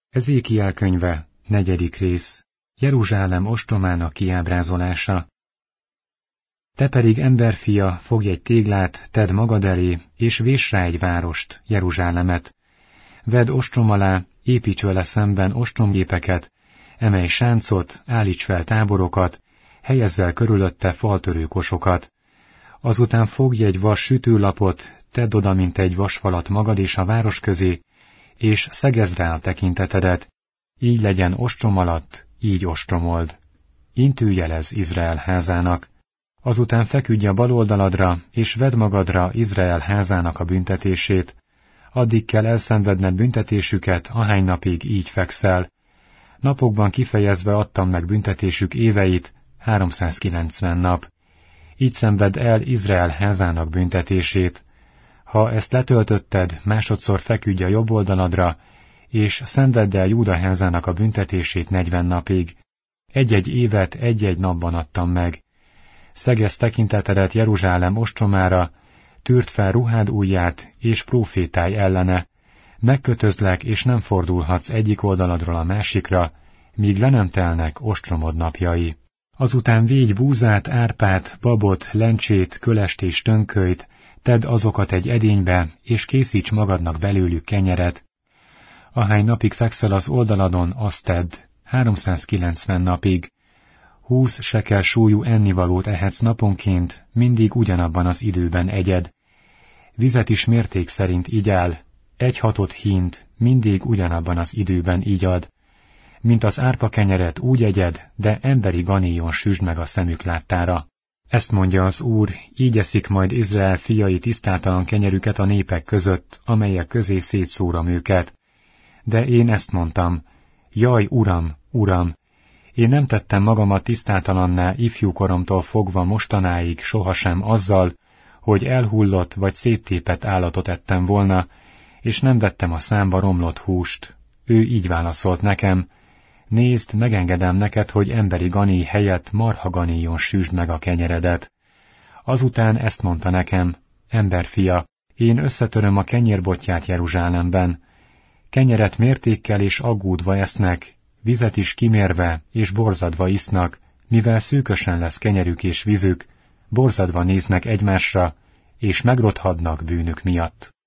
Ezékiel könyve, 4. rész. Jeruzsálem ostromának kiábrázolása. Te pedig, emberfia, fogj egy téglát, tedd magad elé, és vés rá egy várost, Jeruzsálemet. Vedd ostrom alá, építs vele szemben ostromgépeket, emelj sáncot, állíts fel táborokat, helyezz el körülötte faltörő kosokat. Azután fogj egy vas sütőlapot, tedd oda, mint egy vasfalat magad és a város közé, és szegezd rá a tekintetedet, így legyen ostrom alatt, így ostromold. Intőjelez Izrael házának. Azután feküdj a bal oldaladra, és vedd magadra Izrael házának a büntetését. Addig kell elszenvedned büntetésüket, ahány napig így fekszel. Napokban kifejezve adtam meg büntetésük éveit, 390 nap. Így szenvedd el Izrael házának büntetését. Ha ezt letöltötted, másodszor feküdj a jobb oldaladra, és szenvedd el Júda házának a büntetését 40 napig. Egy-egy évet egy-egy napban adtam meg. Szegezd tekintetedet Jeruzsálem ostromára, tűrd fel ruhád ujját, és prófétálj ellene. Megkötözlek, és nem fordulhatsz egyik oldaladról a másikra, míg le nem telnek ostromod napjai. Azután védj búzát, árpát, babot, lencsét, kölest és tönkölyt, tedd azokat egy edénybe, és készíts magadnak belőlük kenyeret. Ahány napig fekszel az oldaladon, azt tedd, 390 napig. 20 sekel súlyú ennivalót ehetsz naponként, mindig ugyanabban az időben egyed. Vizet is mérték szerint igyál, 1/6 hínt, mindig ugyanabban az időben igyad. Mint az árpa kenyeret úgy egyed, de emberi ganéjon süsd meg a szemük láttára. Ezt mondja az Úr, így eszik majd Izrael fiai tisztátalan kenyerüket a népek között, amelyek közé szétszóram őket. De én ezt mondtam, jaj, Uram, Uram! Én nem tettem magamat tisztátalanná ifjúkoromtól fogva mostanáig sohasem azzal, hogy elhullott vagy széttépett állatot ettem volna, és nem vettem a számba romlott húst. Ő így válaszolt nekem, nézd, megengedem neked, hogy emberi gané helyett marha ganéjon süsd meg a kenyeredet. Azután ezt mondta nekem, emberfia, én összetöröm a kenyérbotját Jeruzsálemben. Kenyeret mértékkel és aggódva esznek, vizet is kimérve és borzadva isznak, mivel szűkösen lesz kenyerük és vízük, borzadva néznek egymásra, és megrothadnak bűnük miatt.